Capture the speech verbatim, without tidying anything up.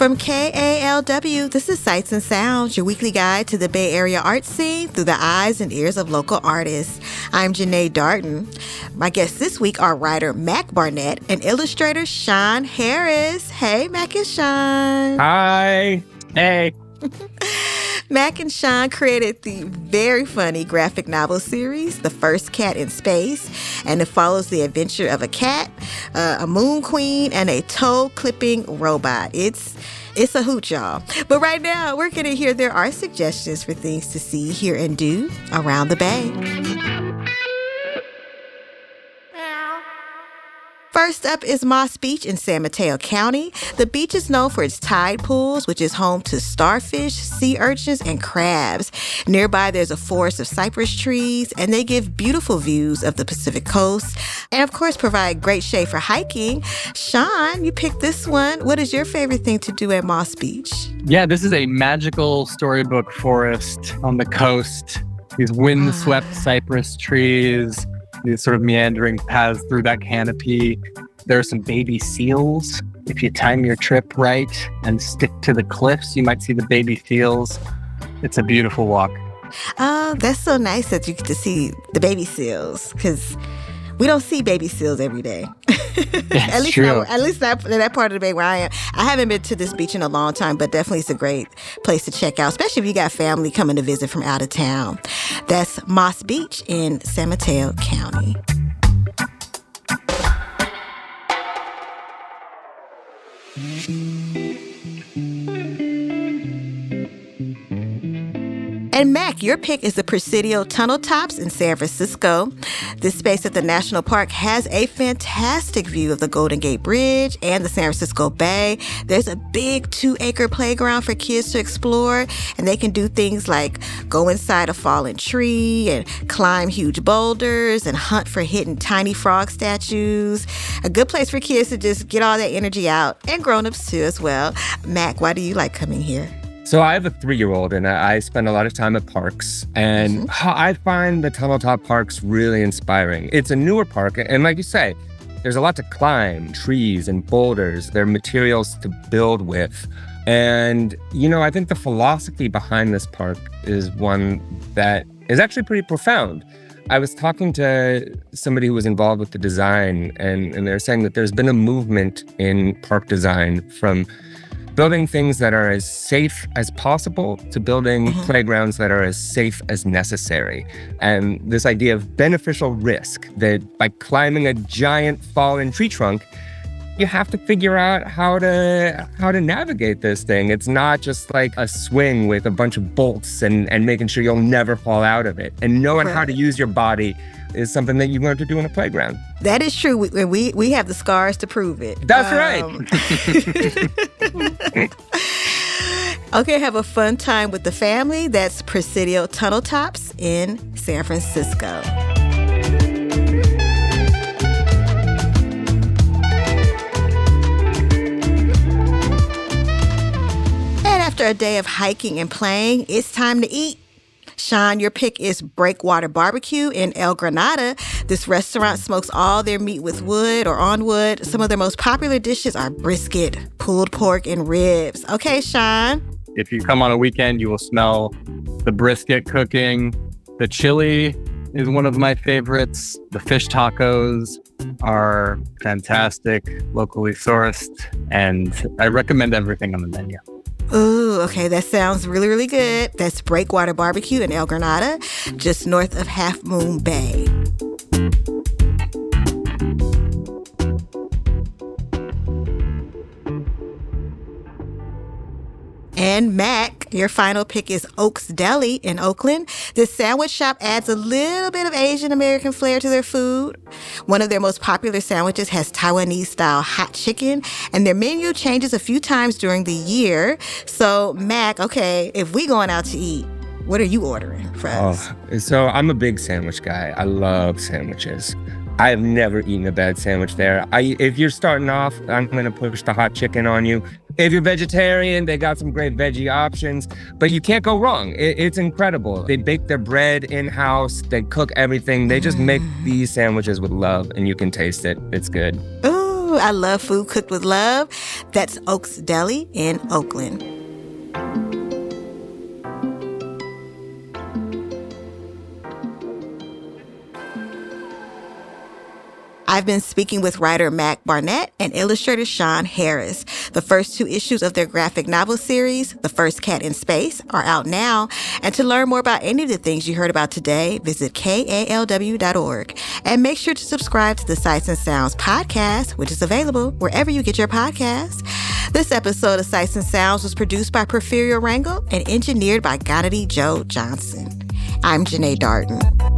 From K A L W, this is Sights and Sounds, your weekly guide to the Bay Area art scene through the eyes and ears of local artists. I'm Janae Darden. My guests this week are writer Mac Barnett and illustrator Sean Harris. Hey, Mac and Sean. Hi. Hey. Mac and Sean created the very funny graphic novel series, The First Cat in Space, and it follows the adventure of a cat, uh, a moon queen, and a toe-clipping robot. It's it's a hoot, y'all. But right now, we're going to hear their art suggestions for things to see, hear, and do around the Bay. First up is Moss Beach in San Mateo County. The beach is known for its tide pools, which is home to starfish, sea urchins, and crabs. Nearby, there's a forest of cypress trees, and they give beautiful views of the Pacific coast. And of course, provide great shade for hiking. Sean, you picked this one. What is your favorite thing to do at Moss Beach? Yeah, this is a magical storybook forest on the coast. These wind-swept cypress trees, these sort of meandering paths through that canopy. There are some baby seals. If you time your trip right and stick to the cliffs, you might see the baby seals. It's a beautiful walk. Oh, that's so nice that you get to see the baby seals, because we don't see baby seals every day. That's at least true. Not, at least not in that part of the Bay where I am. I haven't been to this beach in a long time, but definitely it's a great place to check out, especially if you got family coming to visit from out of town. That's Moss Beach in San Mateo County. And Mac, your pick is the Presidio Tunnel Tops in San Francisco. This space at the National Park has a fantastic view of the Golden Gate Bridge and the San Francisco Bay. There's a big two-acre playground for kids to explore, and they can do things like go inside a fallen tree and climb huge boulders and hunt for hidden tiny frog statues. A good place for kids to just get all that energy out, and grown-ups too as well. Mac, why do you like coming here? So I have a three-year-old, and I spend a lot of time at parks, and mm-hmm. I find the Tunnel Top Parks really inspiring. It's a newer park, and like you say, there's a lot to climb, trees and boulders. There are materials to build with. And, you know, I think the philosophy behind this park is one that is actually pretty profound. I was talking to somebody who was involved with the design, and, and they're saying that there's been a movement in park design from building things that are as safe as possible to building mm-hmm. playgrounds that are as safe as necessary. And this idea of beneficial risk, that by climbing a giant fallen tree trunk, you have to figure out how to how to navigate this thing. It's not just like a swing with a bunch of bolts and, and making sure you'll never fall out of it. And knowing right. how to use your body is something that you learn to do in a playground. That is true. We we, we have the scars to prove it. That's um, right. Okay, have a fun time with the family. That's Presidio Tunnel Tops in San Francisco. And after a day of hiking and playing, it's time to eat. Sean, your pick is Breakwater Barbecue in El Granada. This restaurant smokes all their meat with wood or on wood. Some of their most popular dishes are brisket, pulled pork, and ribs. Okay, Sean. If you come on a weekend, you will smell the brisket cooking. The chili is one of my favorites. The fish tacos are fantastic, locally sourced, and I recommend everything on the menu. Ooh, okay, that sounds really, really good. That's Breakwater Barbecue in El Granada, just north of Half Moon Bay. And Mac, your final pick is Oaks Deli in Oakland. This sandwich shop adds a little bit of Asian American flair to their food. One of their most popular sandwiches has Taiwanese-style hot chicken, and their menu changes a few times during the year. So, Mac, okay, if we going out to eat, what are you ordering for us? Oh, so I'm a big sandwich guy. I love sandwiches. I have never eaten a bad sandwich there. I, if you're starting off, I'm going to push the hot chicken on you. If you're vegetarian, they got some great veggie options, but you can't go wrong. It, it's incredible. They bake their bread in-house. They cook everything. They just make these sandwiches with love, and you can taste it. It's good. Ooh, Ooh, I love food cooked with love. That's Oaks Deli in Oakland. I've been speaking with writer Mac Barnett and illustrator Sean Harris. The first two issues of their graphic novel series, The First Cat in Space, are out now. And to learn more about any of the things you heard about today, visit K A L W dot org. And make sure to subscribe to the Sights and Sounds podcast, which is available wherever you get your podcasts. This episode of Sights and Sounds was produced by Porfirio Rangel and engineered by Gannady Joe Johnson. I'm Janae Darden.